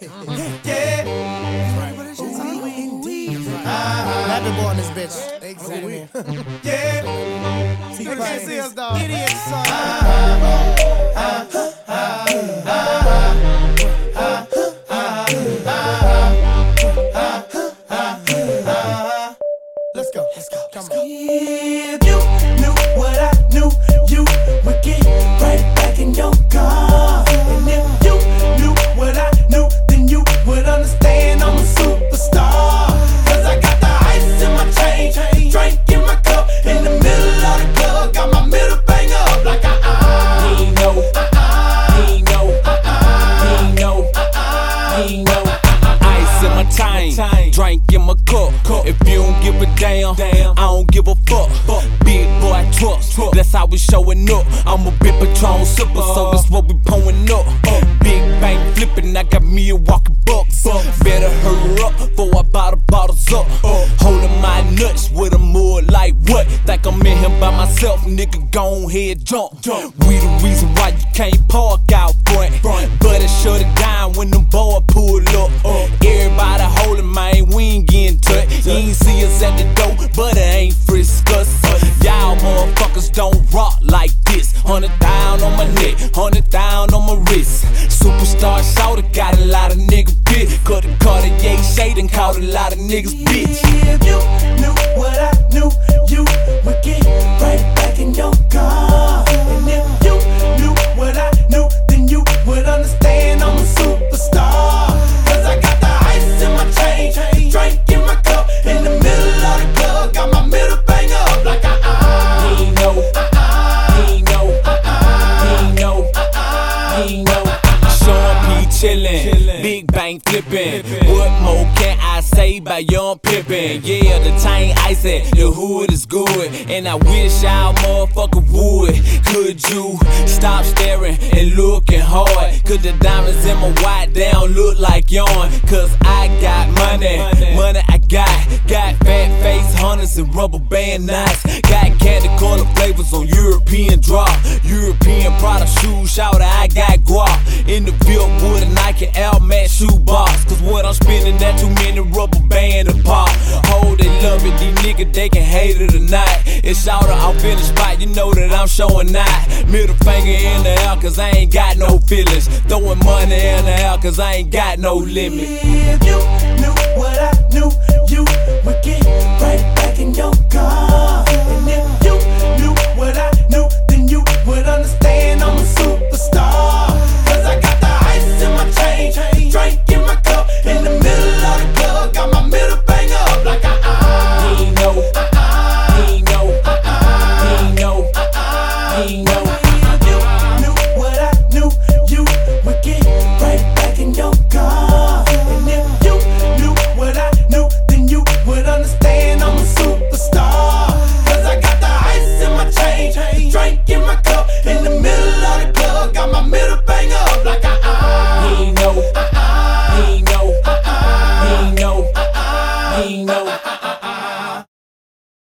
Yeah. Rapping boy on this bitch. Exactly. Yeah. You can't see us, dog. Idiot son. Let's go. Come on. If you knew what I knew, you would get right back in your car. And if you knew what I knew, then you would understand I'm a superstar. Cause I got the ice in my chain, drink in my cup, in the middle of the club, got my middle finger up like he ain't know, he ain't know, he ain't know, he ain't know. Ice in my chain, drink in my cup. If you don't give a damn, I don't give a fuck. Big boy trucks, that's how we showing up. I'm a big Patron sipper, so that's what we pulling up. Big bang flipping, I got me a walking box. Better hurry up before I buy the bottles up. Holding my nuts with a mud like what? Think I'm in here by myself, nigga, gon' head jump. We the reason why you can't park out front. But it shut it down when them boys pull up. Everybody holding, man, we ain't getting touched. You ain't see us at the door, but it ain't frisk us. Y'all motherfuckers don't rock like this. 100 down on my neck, 100 down on my wrist. Superstar shoulder got a lot of niggas bitch. Cut the Cartier shade and called a lot of niggas bitch. If you knew what I knew, you would get right back in your car. And if you knew what I knew, then you would understand I'm a superstar. Cause I got the ice in my chain, drink in my cup, in the middle of the club, got my middle finger up like he ain't know, he ain't know, he ain't know, he ain't know. Sean P chillin', big bang flippin'. What more can I say about young Pippin? Yeah, the chain icy, the hood is good, and I wish y'all motherfucker would. Could you stop staring and looking hard? Cause the diamonds in my white, they don't look like yarn. Cause I got money I got fat face hunters and rubber band knots. Got candy color flavors on European drop. European product shoes, shout I got guap. In the field with a Nike Air Max shoe box. Cause what I'm spending, that too many rubber band to pop. Oh, they love it, these niggas, they can hate it or not. It's shout out in the spot, you know that I'm showing out. Middle finger in the air, cause I ain't got no feelings. Throwing money in the air, cause I ain't got no limit. If you knew what